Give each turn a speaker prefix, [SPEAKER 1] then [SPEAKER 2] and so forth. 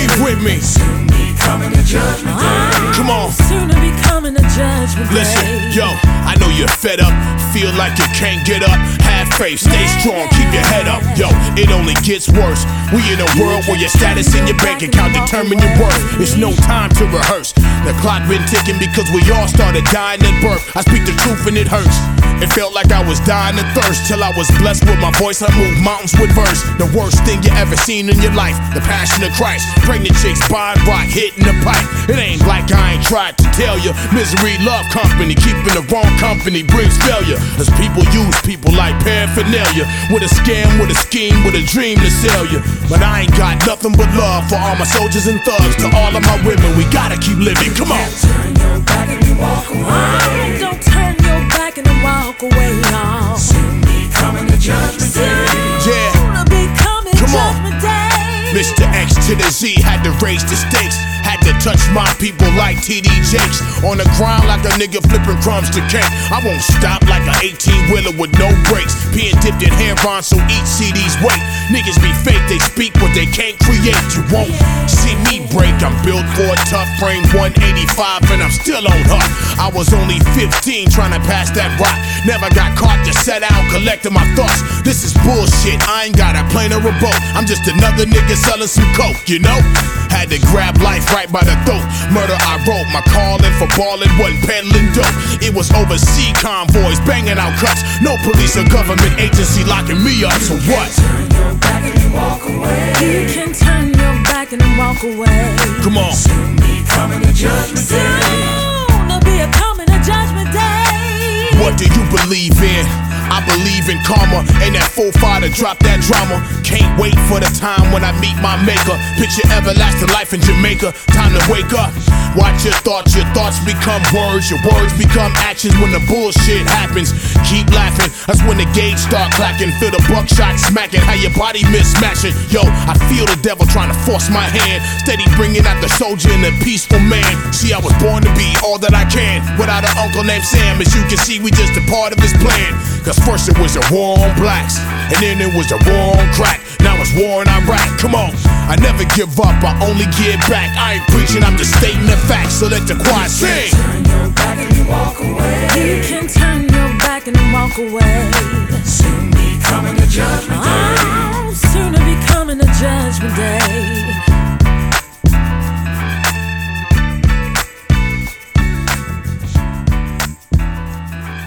[SPEAKER 1] Breathe with me.
[SPEAKER 2] Soon be coming to judgment day.
[SPEAKER 1] Come on.
[SPEAKER 3] Soon to be coming to judgment day.
[SPEAKER 1] Listen, yo, I know you're fed up, feel like you can't get up. Have faith, stay strong, keep your head up. Yo, it only gets worse. We in a world where your status in your bank account determine your worth. It's no time to rehearse. The clock been ticking because we all started dying at birth. I speak the truth and it hurts. It felt like I was dying of thirst till I was blessed with my voice. I moved mountains with verse. The worst thing you ever seen in your life, the passion of Christ. Pregnant chicks buying rock, hitting the pipe. It ain't like I ain't tried to tell you. Misery love company, keeping the wrong company brings failure. As people use people like paraphernalia, with a scam, with a scheme, with a dream to sell you. But I ain't got nothing but love for all my soldiers and thugs. To all of my women, we gotta keep living. Come on.
[SPEAKER 2] Turn your back and you walk away.
[SPEAKER 3] Don't turn your back and then walk away, y'all.
[SPEAKER 2] Soon be coming to judgment day.
[SPEAKER 1] Yeah.
[SPEAKER 3] Soon to be coming
[SPEAKER 1] Come on.
[SPEAKER 3] judgment day.
[SPEAKER 1] Mr. X to the Z had to raise the stakes. Had to touch my people like TD Jakes. On the ground like a nigga flipping crumbs to cake. I won't stop like an 18-wheeler with no brakes. Being dipped in heroin, so each CD's weight. Niggas be fake, they speak what they can't create. You won't see me break. I'm built for a tough frame, 185 and I'm still on her. I was only 15 trying to pass that rock. Never got caught, just sat out collecting my thoughts. This is bullshit, I ain't got a plane or a boat. I'm just another nigga selling some coke, you know? Had to grab life right by the throat. Murder I wrote, my calling for ballin' wasn't peddling dope. It was overseas convoys banging out cuts. No police or government agency locking me up, so what?
[SPEAKER 2] Turn your back and you walk away.
[SPEAKER 3] You can turn your back and then walk away.
[SPEAKER 1] Come on.
[SPEAKER 2] Soon be coming to judgment day.
[SPEAKER 3] Soon to be a coming to judgment day.
[SPEAKER 1] What do you believe in? I believe in karma, and that full fire to drop that drama. Can't wait for the time when I meet my maker. Picture everlasting life in Jamaica. Time to wake up. Watch your thoughts become words. Your words become actions when the bullshit happens. Keep laughing, that's when the gauge start clacking. Feel the buckshot smacking, how your body mismatching. Yo, I feel the devil trying to force my hand. Steady bringing out the soldier and the peaceful man. See, I was born to be all that I can. Without an uncle named Sam, as you can see, we just a part of his plan. Cause first it was a war on blacks, and then it was a war on crack. Now it's war in Iraq, come on. I never give up, I only give back. I ain't preaching, I'm just stating the facts. So let the choir sing.
[SPEAKER 2] Turn your back and you walk away.
[SPEAKER 3] You can turn your back and then walk away.
[SPEAKER 2] Soon be